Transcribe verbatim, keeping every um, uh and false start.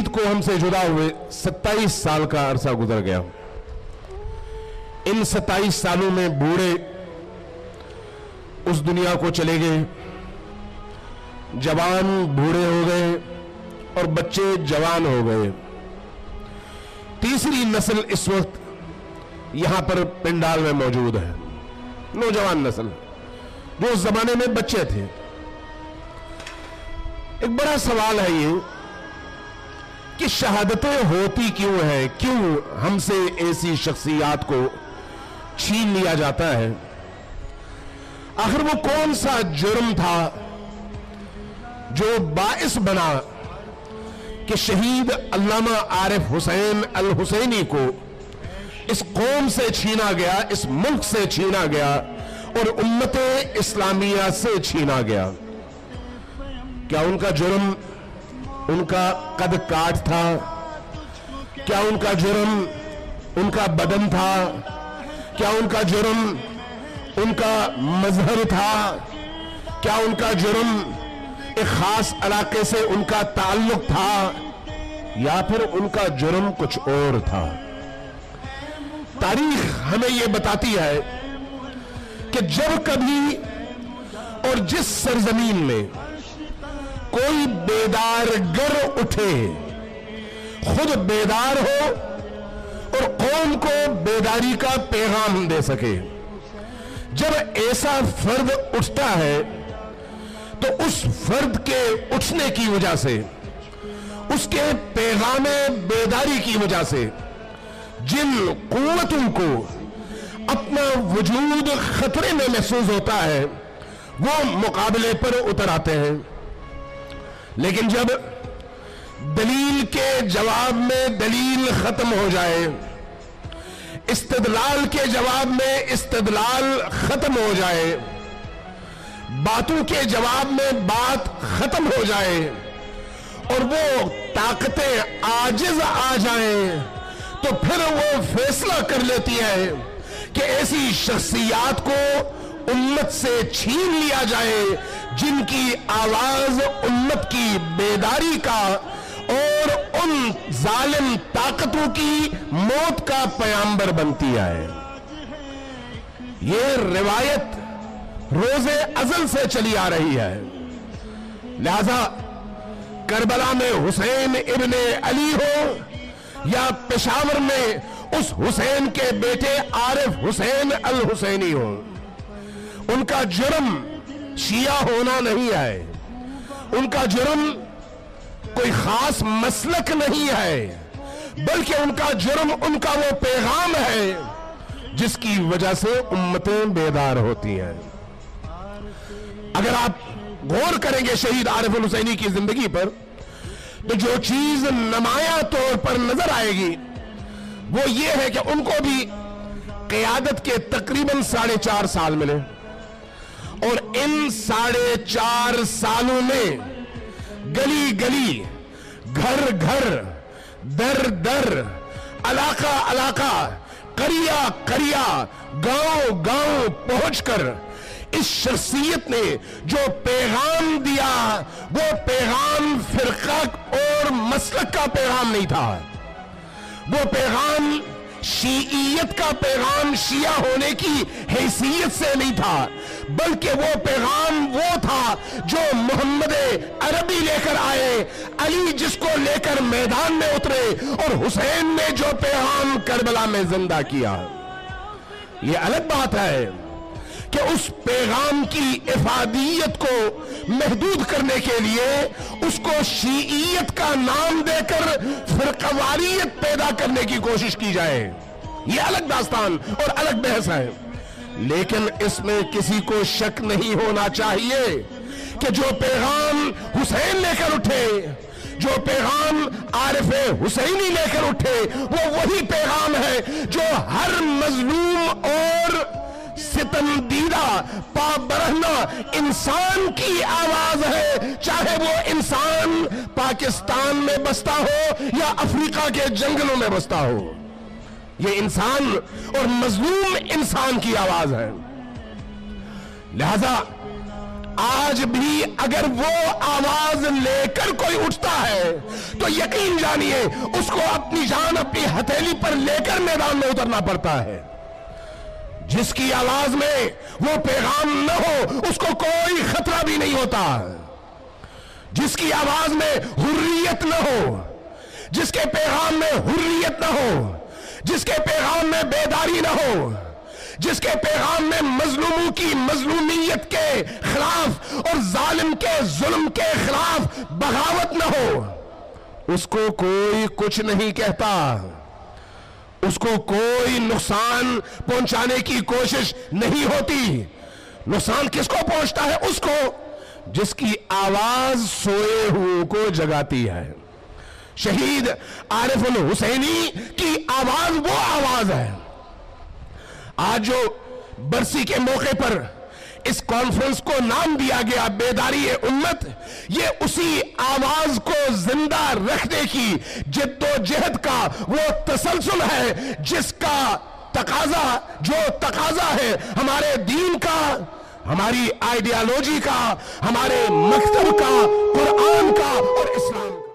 ईद को हमसे जुदा हुए सत्ताईस साल का अरसा गुजर गया। इन सत्ताईस सालों में बूढ़े उस दुनिया को चले गए, जवान बूढ़े हो गए और बच्चे जवान हो गए। तीसरी नस्ल इस वक्त यहां पर पिंडाल में मौजूद है, नौजवान नस्ल जो उस जमाने में बच्चे थे। एक बड़ा सवाल है ये कि शहादतें होती क्यों है, क्यों हमसे ऐसी शख्सियात को छीन लिया जाता है? आखिर वो कौन सा जुर्म था जो बाइस बना कि शहीद अल्लामा आरिफ हुसैन अल हुसैनी को इस कौम से छीना गया, इस मुल्क से छीना गया और उम्मते इस्लामिया से छीना गया? क्या उनका जुर्म उनका कद काट था? क्या उनका जुर्म उनका बदन था? क्या उनका जुर्म उनका मजहर था? क्या उनका जुर्म एक खास इलाके से उनका ताल्लुक था, या फिर उनका जुर्म कुछ और था? तारीख हमें यह बताती है कि जब कभी और जिस सरजमीन में कोई बेदार गर उठे, खुद बेदार हो और कौम को बेदारी का पैगाम दे सके, जब ऐसा फर्द उठता है तो उस फर्द के उठने की वजह से, उसके पैगामे बेदारी की वजह से जिन कुव्वतों को अपना वजूद खतरे में महसूस होता है वो मुकाबले पर उतर आते हैं। लेकिन जब दलील के जवाब में दलील खत्म हो जाए, इस्तदलाल के जवाब में इस्तदलाल खत्म हो जाए, बातों के जवाब में बात खत्म हो जाए और वो ताकतें आजिज आ जाएं, तो फिर वो फैसला कर लेती है कि ऐसी शख्सियात को उम्मत से छीन लिया जाए जिनकी आवाज उम्मत की बेदारी का और उन जालिम ताकतों की मौत का पैगंबर बनती है। ये रिवायत रोजे अज़ल से चली आ रही है। लिहाजा करबला में हुसैन इब्ने अली हो या पेशावर में उस हुसैन के बेटे आरिफ हुसैन अल हुसैनी हो, उनका जुर्म शिया होना नहीं है, उनका जुर्म कोई खास मसलक नहीं है, बल्कि उनका जुर्म उनका वो पैगाम है जिसकी वजह से उम्मतें बेदार होती हैं। अगर आप गौर करेंगे शहीद आरिफ अल हुसैनी की जिंदगी पर, तो जो चीज नुमाया तौर पर नजर आएगी वो ये है कि उनको भी क़यादत के तकरीबन साढ़े चार साल मिले और इन साढ़े चार सालों में गली गली, घर घर, दर दर, इलाका इलाका, करिया करिया, गांव गांव पहुंचकर इस शख्सियत ने जो पैगाम दिया वो पैगाम फिरका और मसलक का पैगाम नहीं था, वो पैगाम शीइयत का पैगाम शिया होने की हैसियत से नहीं था, बल्कि वो पैगाम वो था जो मोहम्मद अरबी लेकर आए, अली जिसको लेकर मैदान में उतरे और हुसैन ने जो पैगाम करबला में जिंदा किया। ये अलग बात है कि उस पैगाम की इफादियत को महदूद करने के लिए उसको शीइयत का नाम देकर फिरकवारियत पैदा करने की कोशिश की जाए, यह अलग दास्तान और अलग बहस है। लेकिन इसमें किसी को शक नहीं होना चाहिए कि जो पैगाम हुसैन लेकर उठे, जो पैगाम आरिफ हुसैनी लेकर उठे, वो वही पैगाम है जो हर मजलूम और सितमदीदा पाबरहना इंसान की आवाज है, चाहे वो इंसान पाकिस्तान में बसता हो या अफ्रीका के जंगलों में बसता हो। ये इंसान और मजलूम इंसान की आवाज है। लिहाजा آج بھی اگر وہ آواز لے کر کوئی اٹھتا ہے تو یقین جانیے اس کو اپنی جان اپنی ہتھیلی پر لے کر میدان میں اترنا پڑتا ہے. جس کی آواز میں وہ پیغام نہ ہو اس کو کوئی خطرہ بھی نہیں ہوتا. جس کی آواز میں حریت نہ ہو، جس کے پیغام میں حریت نہ ہو، جس کے پیغام میں بیداری نہ ہو، جس کے پیغام میں مظلوموں کی مظلومیت کے خلاف اور ظالم کے ظلم کے خلاف بغاوت نہ ہو، اس کو کوئی کچھ نہیں کہتا. اس کو کوئی نقصان پہنچانے کی کوشش نہیں ہوتی. نقصان کس کو پہنچتا ہے؟ اس کو جس کی آواز سوئے ہوئے کو جگاتی ہے. شہید عارف الحسینی کی آواز وہ آواز ہے. آج جو برسی کے موقع پر اس کانفرنس کو نام دیا گیا بیداری امت، یہ اسی آواز کو زندہ رکھنے کی جد و جہد کا وہ تسلسل ہے جس کا تقاضا جو تقاضا ہے ہمارے دین کا، ہماری آئیڈیالوجی کا، ہمارے مکتب کا، قرآن کا اور اسلام کا.